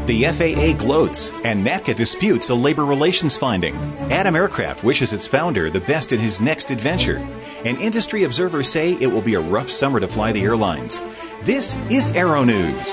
The FAA gloats, and NATCA disputes a labor relations finding. Adam Aircraft wishes its founder the best in his next adventure. And industry observers say it will be a rough summer to fly the airlines. This is Aero News.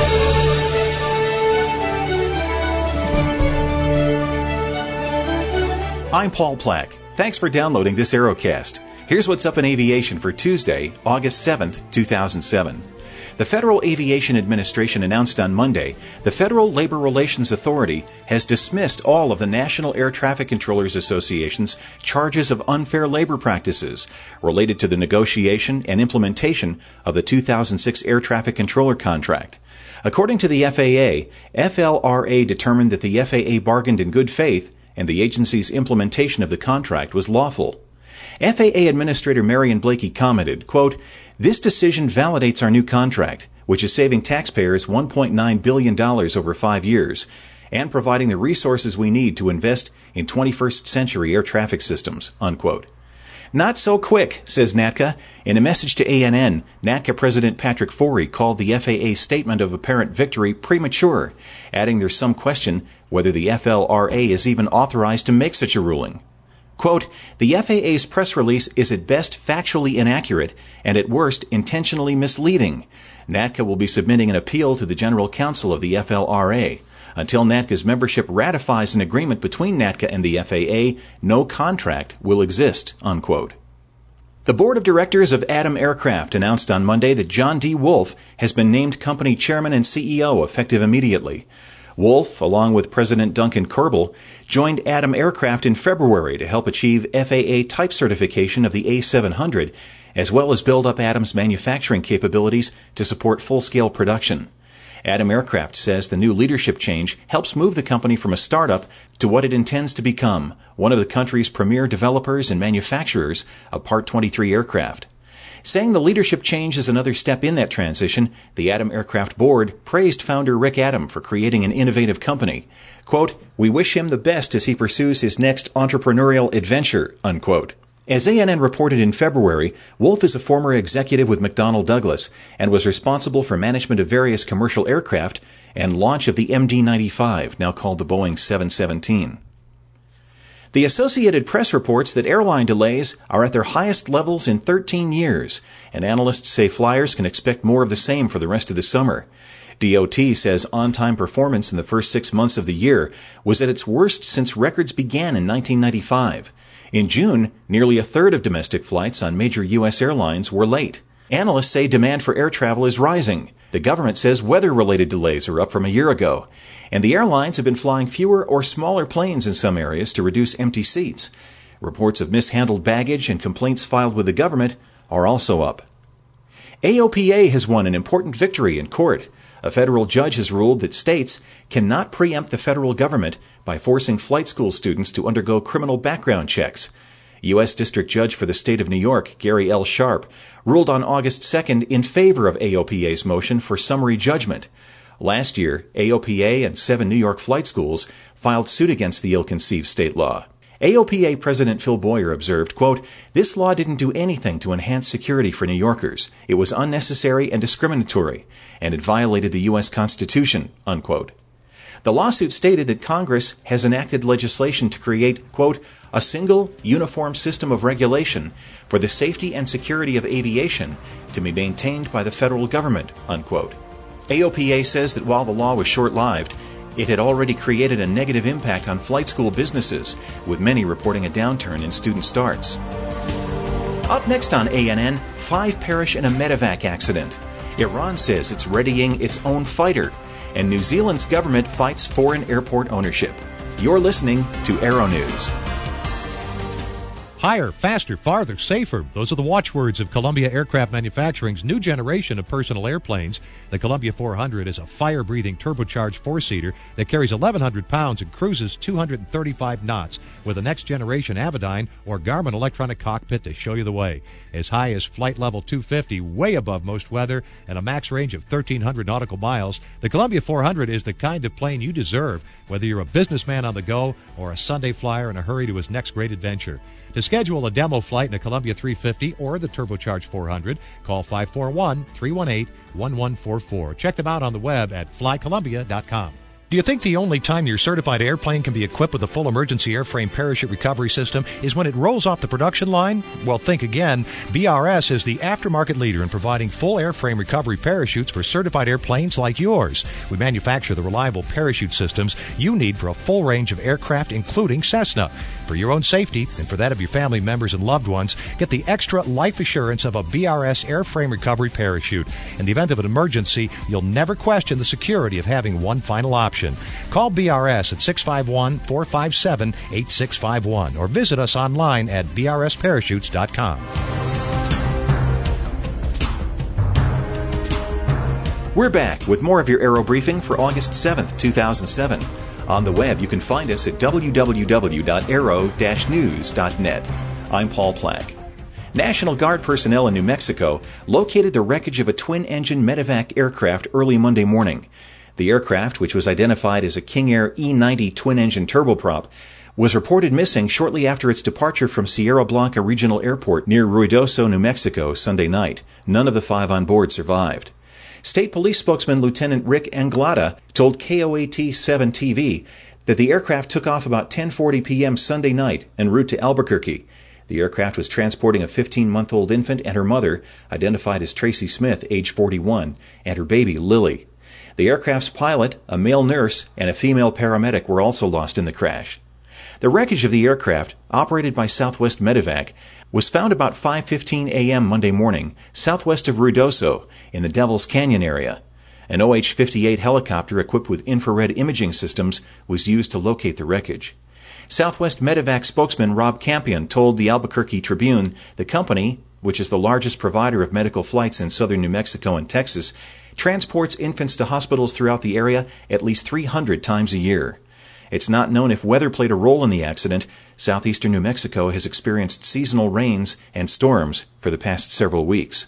I'm Paul Plack. Thanks for downloading this Aerocast. Here's what's up in aviation for Tuesday, August 7th, 2007. The Federal Aviation Administration announced on Monday the Federal Labor Relations Authority has dismissed all of the National Air Traffic Controllers Association's charges of unfair labor practices related to the negotiation and implementation of the 2006 Air Traffic Controller contract. According to the FAA, FLRA determined that the FAA bargained in good faith and the agency's implementation of the contract was lawful. FAA Administrator Marion Blakey commented, quote, "This decision validates our new contract, which is saving taxpayers $1.9 billion over 5 years and providing the resources we need to invest in 21st century air traffic systems," unquote. Not so quick, says NATCA. In a message to ANN, NATCA President Patrick Forey called the FAA's statement of apparent victory premature, adding there's some question whether the FLRA is even authorized to make such a ruling. Quote, "The FAA's press release is at best factually inaccurate and at worst intentionally misleading. NATCA will be submitting an appeal to the General Counsel of the FLRA. Until NATCA's membership ratifies an agreement between NATCA and the FAA, no contract will exist," unquote. The board of directors of Adam Aircraft announced on Monday that John D. Wolf has been named company chairman and CEO effective immediately. Wolf, along with President Duncan Kerbel, joined Adam Aircraft in February to help achieve FAA type certification of the A700, as well as build up Adam's manufacturing capabilities to support full-scale production. Adam Aircraft says the new leadership change helps move the company from a startup to what it intends to become, one of the country's premier developers and manufacturers of Part 23 aircraft. Saying the leadership change is another step in that transition, the Adam Aircraft board praised founder Rick Adam for creating an innovative company. Quote, "We wish him the best as he pursues his next entrepreneurial adventure," unquote. As ANN reported in February, Wolf is a former executive with McDonnell Douglas and was responsible for management of various commercial aircraft and launch of the MD-95, now called the Boeing 717. The Associated Press reports that airline delays are at their highest levels in 13 years, and analysts say flyers can expect more of the same for the rest of the summer. DOT says on-time performance in the first 6 months of the year was at its worst since records began in 1995. In June, nearly a third of domestic flights on major U.S. airlines were late. Analysts say demand for air travel is rising. The government says weather-related delays are up from a year ago. And the airlines have been flying fewer or smaller planes in some areas to reduce empty seats. Reports of mishandled baggage and complaints filed with the government are also up. AOPA has won an important victory in court. A federal judge has ruled that states cannot preempt the federal government by forcing flight school students to undergo criminal background checks. U.S. District Judge for the state of New York, Gary L. Sharp, ruled on August 2nd in favor of AOPA's motion for summary judgment. Last year, AOPA and 7 New York flight schools filed suit against the ill-conceived state law. AOPA President Phil Boyer observed, quote, "This law didn't do anything to enhance security for New Yorkers. It was unnecessary and discriminatory, and it violated the U.S. Constitution," unquote. The lawsuit stated that Congress has enacted legislation to create, quote, "a single, uniform system of regulation for the safety and security of aviation to be maintained by the federal government," unquote. AOPA says that while the law was short-lived, it had already created a negative impact on flight school businesses, with many reporting a downturn in student starts. Up next on ANN, 5 perish in a medevac accident. Iran says it's readying its own fighter, and New Zealand's government fights foreign airport ownership. You're listening to Aero News. Higher, faster, farther, safer. Those are the watchwords of Columbia Aircraft Manufacturing's new generation of personal airplanes. The Columbia 400 is a fire-breathing turbocharged four-seater that carries 1,100 pounds and cruises 235 knots with a next-generation Avidyne or Garmin electronic cockpit to show you the way. As high as flight level 250, way above most weather, and a max range of 1,300 nautical miles, the Columbia 400 is the kind of plane you deserve, whether you're a businessman on the go or a Sunday flyer in a hurry to his next great adventure. To schedule a demo flight in a Columbia 350 or the turbocharged 400, call 541-318-1144. Check them out on the web at flycolumbia.com. Do you think the only time your certified airplane can be equipped with a full emergency airframe parachute recovery system is when it rolls off the production line? Well, think again. BRS is the aftermarket leader in providing full airframe recovery parachutes for certified airplanes like yours. We manufacture the reliable parachute systems you need for a full range of aircraft, including Cessna. For your own safety and for that of your family members and loved ones, get the extra life assurance of a BRS airframe recovery parachute. In the event of an emergency, you'll never question the security of having one final option. Call BRS at 651-457-8651 or visit us online at brsparachutes.com. We're back with more of your Aero Briefing for August 7th, 2007. On the web, you can find us at www.aero-news.net. I'm Paul Plack. National Guard personnel in New Mexico located the wreckage of a twin-engine medevac aircraft early Monday morning. The aircraft, which was identified as a King Air E-90 twin-engine turboprop, was reported missing shortly after its departure from Sierra Blanca Regional Airport near Ruidoso, New Mexico, Sunday night. None of the 5 on board survived. State Police spokesman Lieutenant Rick Anglada told KOAT-7 TV that the aircraft took off about 10:40 p.m. Sunday night en route to Albuquerque. The aircraft was transporting a 15-month-old infant and her mother, identified as Tracy Smith, age 41, and her baby, Lily. The aircraft's pilot, a male nurse, and a female paramedic were also lost in the crash. The wreckage of the aircraft, operated by Southwest Medevac, was found about 5:15 a.m. Monday morning, southwest of Ruidoso, in the Devil's Canyon area. An OH-58 helicopter equipped with infrared imaging systems was used to locate the wreckage. Southwest Medevac spokesman Rob Campion told the Albuquerque Tribune the company, which is the largest provider of medical flights in southern New Mexico and Texas, transports infants to hospitals throughout the area at least 300 times a year. It's not known if weather played a role in the accident. Southeastern New Mexico has experienced seasonal rains and storms for the past several weeks.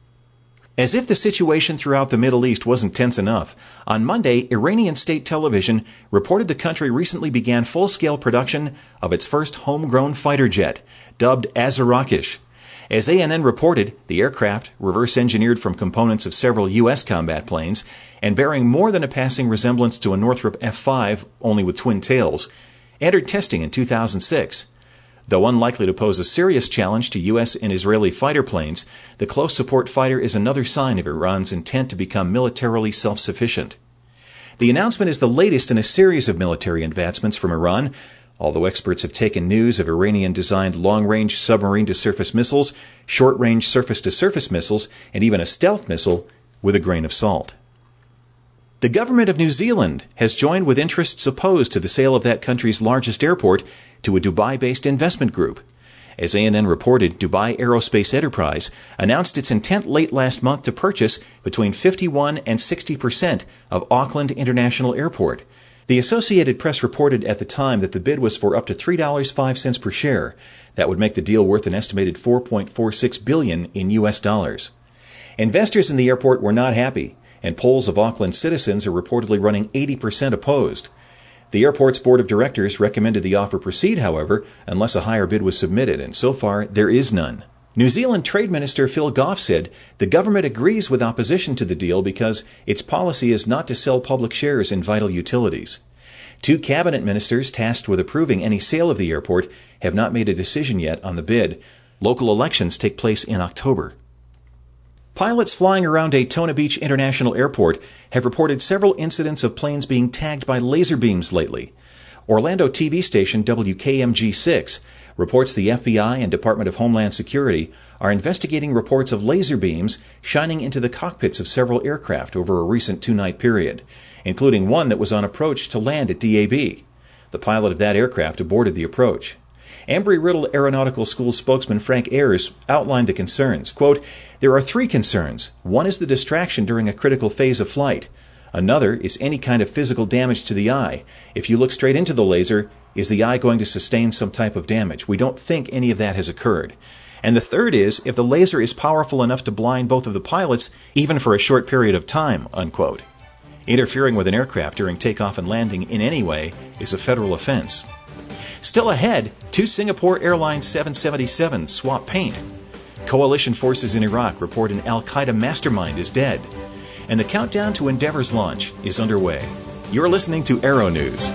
As if the situation throughout the Middle East wasn't tense enough, on Monday, Iranian state television reported the country recently began full-scale production of its first homegrown fighter jet, dubbed Azarakish. As ANN reported, the aircraft, reverse-engineered from components of several U.S. combat planes, and bearing more than a passing resemblance to a Northrop F-5, only with twin tails, entered testing in 2006. Though unlikely to pose a serious challenge to U.S. and Israeli fighter planes, the close support fighter is another sign of Iran's intent to become militarily self-sufficient. The announcement is the latest in a series of military advancements from Iran, although experts have taken news of Iranian-designed long-range submarine-to-surface missiles, short-range surface-to-surface missiles, and even a stealth missile with a grain of salt. The government of New Zealand has joined with interests opposed to the sale of that country's largest airport to a Dubai-based investment group. As ANN reported, Dubai Aerospace Enterprise announced its intent late last month to purchase between 51% and 60% of Auckland International Airport. The Associated Press reported at the time that the bid was for up to $3.05 per share. That would make the deal worth an estimated $4.46 billion in U.S. dollars. Investors in the airport were not happy, and polls of Auckland citizens are reportedly running 80% opposed. The airport's board of directors recommended the offer proceed, however, unless a higher bid was submitted, and so far there is none. New Zealand Trade Minister Phil Goff said the government agrees with opposition to the deal because its policy is not to sell public shares in vital utilities. 2 cabinet ministers tasked with approving any sale of the airport have not made a decision yet on the bid. Local elections take place in October. Pilots flying around Daytona Beach International Airport have reported several incidents of planes being tagged by laser beams lately. Orlando TV station WKMG6 reports the FBI and Department of Homeland Security are investigating reports of laser beams shining into the cockpits of several aircraft over a recent 2-night period, including one that was on approach to land at DAB. The pilot of that aircraft aborted the approach. Embry-Riddle Aeronautical School spokesman Frank Ayers outlined the concerns. Quote, "There are 3 concerns. One is the distraction during a critical phase of flight. Another is any kind of physical damage to the eye. If you look straight into the laser, is the eye going to sustain some type of damage? We don't think any of that has occurred. And the third is if the laser is powerful enough to blind both of the pilots, even for a short period of time," unquote. Interfering with an aircraft during takeoff and landing in any way is a federal offense. Still ahead, 2 Singapore Airlines 777s swap paint. Coalition forces in Iraq report an al-Qaeda mastermind is dead. And the countdown to Endeavour's launch is underway. You're listening to Aero News.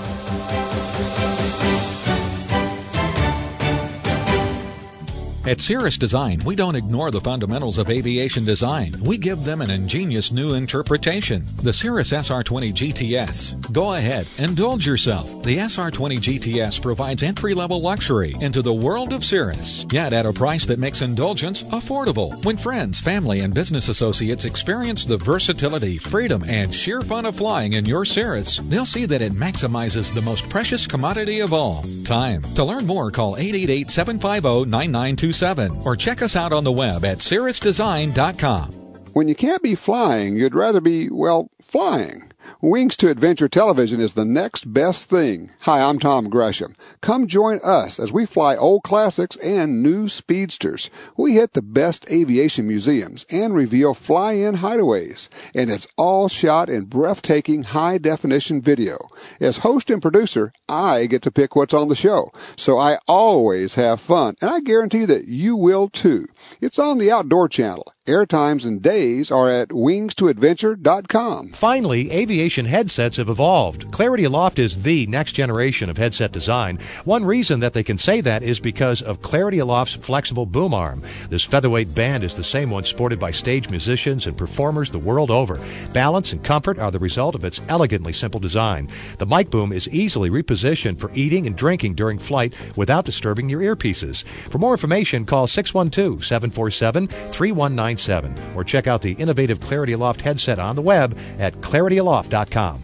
At Cirrus Design, we don't ignore the fundamentals of aviation design. We give them an ingenious new interpretation. The Cirrus SR20 GTS. Go ahead, indulge yourself. The SR20 GTS provides entry-level luxury into the world of Cirrus, yet at a price that makes indulgence affordable. When friends, family, and business associates experience the versatility, freedom, and sheer fun of flying in your Cirrus, they'll see that it maximizes the most precious commodity of all, time. To learn more, call 888-750-9927 or check us out on the web at cirrusdesign.com. When you can't be flying, you'd rather be, well, flying. Wings to Adventure Television is the next best thing. Hi, I'm Tom Gresham. Come join us as we fly old classics and new speedsters. We hit the best aviation museums and reveal fly-in hideaways. And it's all shot in breathtaking high-definition video. As host and producer, I get to pick what's on the show. So I always have fun, and I guarantee that you will too. It's on the Outdoor Channel. Airtimes and days are at wingstoadventure.com. Finally, aviation headsets have evolved. Clarity Aloft is the next generation of headset design. One reason that they can say that is because of Clarity Aloft's flexible boom arm. This featherweight band is the same one sported by stage musicians and performers the world over. Balance and comfort are the result of its elegantly simple design. The mic boom is easily repositioned for eating and drinking during flight without disturbing your earpieces. For more information, call 612-747-3197 or check out the innovative Clarity Aloft headset on the web at clarityaloft.com.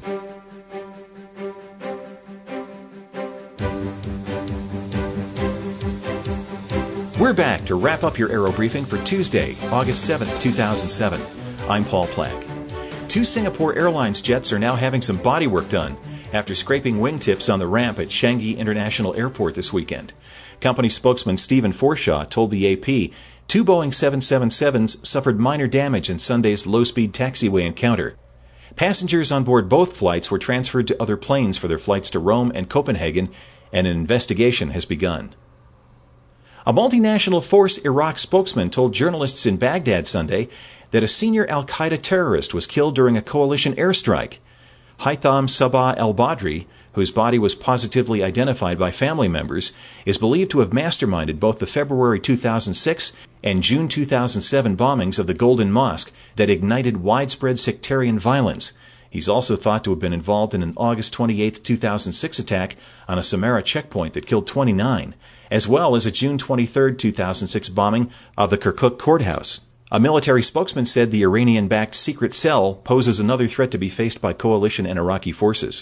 We're back to wrap up your Aero Briefing for Tuesday, August 7th, 2007. I'm Paul Plack. 2 Singapore Airlines jets are now having some body work done after scraping wingtips on the ramp at Changi International Airport this weekend. Company spokesman Stephen Forshaw told the AP 2 Boeing 777s suffered minor damage in Sunday's low-speed taxiway encounter. Passengers on board both flights were transferred to other planes for their flights to Rome and Copenhagen, and an investigation has begun. A multinational force Iraq spokesman told journalists in Baghdad Sunday that a senior al-Qaeda terrorist was killed during a coalition airstrike. Haitham Sabah al-Badri, whose body was positively identified by family members, is believed to have masterminded both the February 2006 and June 2007 bombings of the Golden Mosque that ignited widespread sectarian violence. He's also thought to have been involved in an August 28, 2006 attack on a Samarra checkpoint that killed 29, as well as a June 23, 2006 bombing of the Kirkuk courthouse. A military spokesman said the Iranian-backed secret cell poses another threat to be faced by coalition and Iraqi forces.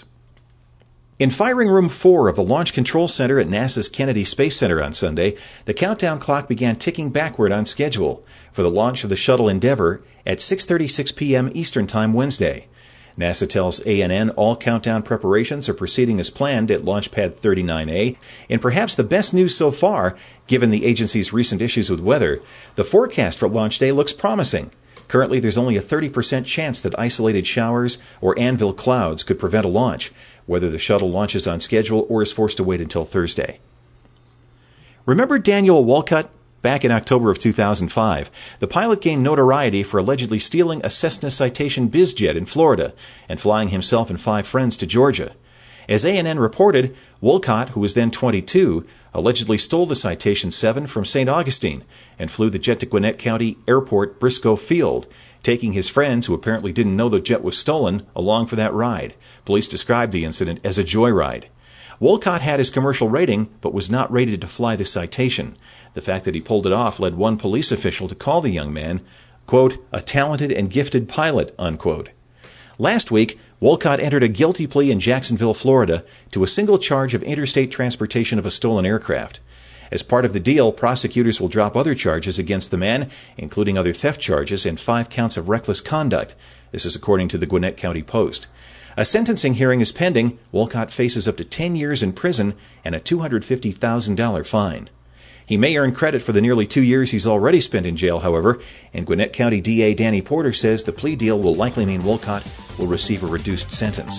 In Firing Room 4 of the Launch Control Center at NASA's Kennedy Space Center on Sunday, the countdown clock began ticking backward on schedule for the launch of the shuttle Endeavour at 6:36 p.m. Eastern Time Wednesday. NASA tells ANN all countdown preparations are proceeding as planned at Launch Pad 39A, and perhaps the best news so far, given the agency's recent issues with weather, the forecast for launch day looks promising. Currently, there's only a 30% chance that isolated showers or anvil clouds could prevent a launch, whether the shuttle launches on schedule or is forced to wait until Thursday. Remember Daniel Wolcott? Back in October of 2005, the pilot gained notoriety for allegedly stealing a Cessna Citation BizJet in Florida and flying himself and 5 friends to Georgia. As ANN reported, Wolcott, who was then 22, allegedly stole the Citation 7 from St. Augustine and flew the jet to Gwinnett County Airport Briscoe Field, taking his friends, who apparently didn't know the jet was stolen, along for that ride. Police described the incident as a joyride. Wolcott had his commercial rating, but was not rated to fly the Citation. The fact that he pulled it off led one police official to call the young man, quote, a talented and gifted pilot, unquote. Last week, Wolcott entered a guilty plea in Jacksonville, Florida, to a single charge of interstate transportation of a stolen aircraft. As part of the deal, prosecutors will drop other charges against the man, including other theft charges and 5 counts of reckless conduct. This is according to the Gwinnett County Post. A sentencing hearing is pending. Wolcott faces up to 10 years in prison and a $250,000 fine. He may earn credit for the nearly 2 years he's already spent in jail, however, and Gwinnett County DA Danny Porter says the plea deal will likely mean Wolcott will receive a reduced sentence.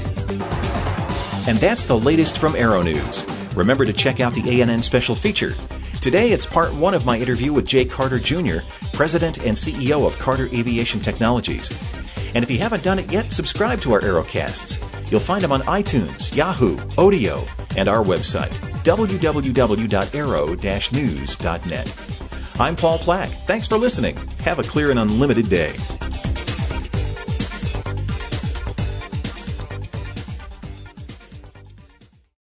And that's the latest from Aero News. Remember to check out the ANN special feature. Today it's part 1 of my interview with Jay Carter Jr., President and CEO of Carter Aviation Technologies. And if you haven't done it yet, subscribe to our Aerocasts. You'll find them on iTunes, Yahoo, Odeo, and our website, www.arrow-news.net. I'm Paul Plack. Thanks for listening. Have a clear and unlimited day.